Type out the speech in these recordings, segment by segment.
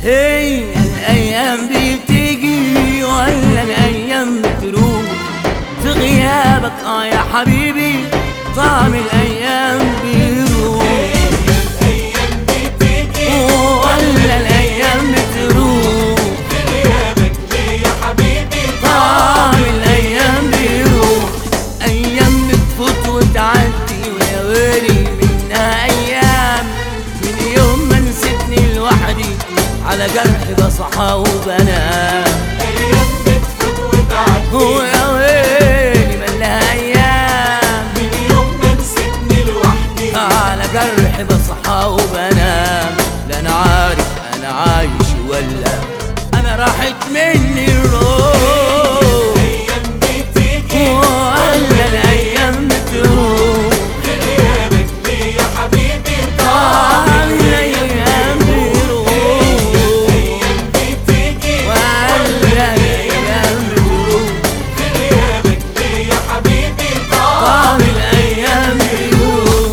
هي الأيام بتيجي ولا الأيام بتروح؟ في غيابك يا حبيبي طعم الأيام بيروح. الأيام بتيجي ولا الأيام بتروح؟ في غيابك ليه يا حبيبي طعم الأيام بيروح. أيام بتفوت وتعدي ويا ويلي منها أيام، من يوم ما نسيتني لوحدي على جرح بصحى وبنام. أيام بتفوت وتعدي ويا ويلي مالها أيام، من يوم ما نسيتني لوحدي على جرح بصحى وبنام. لا أنا عارف أنا عايش ولا أنا راحت مني الروح. الأيام بتيجي ولا الأيام بتروح؟ في غيابك ليه يا حبيبي طعم الأيام بيروح. الأيام بتيجي ولا الأيام بتروح؟ في غيابك ليه يا حبيبي طعم الأيام بيروح.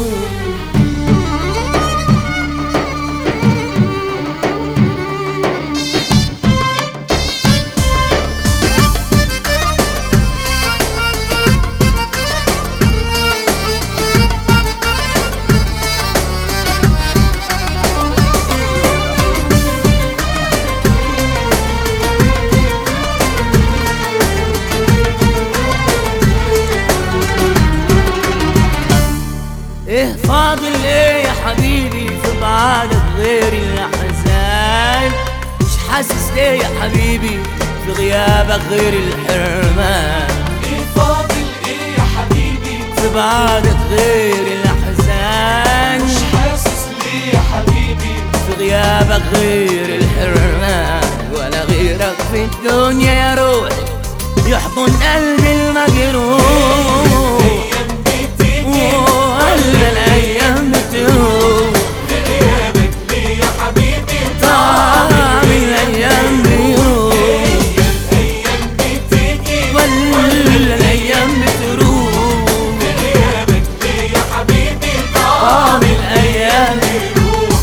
ايه فاضل ايه يا حبيبي في بعدك غير الاحزان؟ مش حاسس ليه يا حبيبي في غيابك غير الحرمان؟ إيه فاضل إيه يا حبيبي في بعدك غير الاحزان؟ مش حاسس ليه يا حبيبي في غيابك غير الحرمان؟ ولا غيرك في الدنيا يا روحي يحضن قلبي المجروح. الأيام بتيجي ولا الايام بتروح؟ في غيابك ليه يا حبيبي طعم الايام بيروح. الأيام بتيجي ولا الايام بتروح؟ في غيابك ليه يا حبيبي طعم الايام بيروح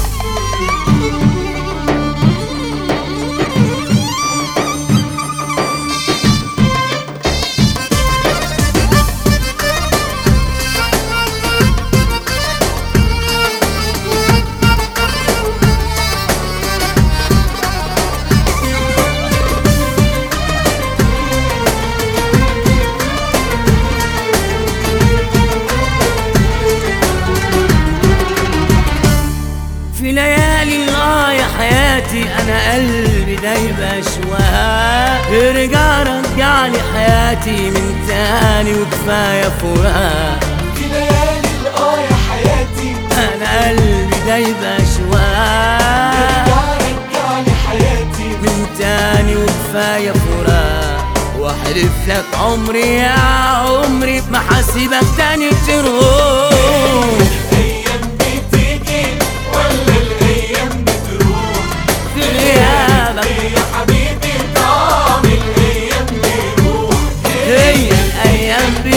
في ليالي يا حياتي انا قلبي دايب اشواق. رجع لي حياتي من تاني وكفايه فراق. في ليالي يا حياتي انا قلبي دايب اشواق رجع لي حياتي من تاني وكفايه فراق. واحلف لك عمري يا عمري ما حاسبك تاني تروح. الأيام بتيجي ولا الأيام بتروح في غيابك ليه يا حبيبي طعم الأيام بيروح هي الايام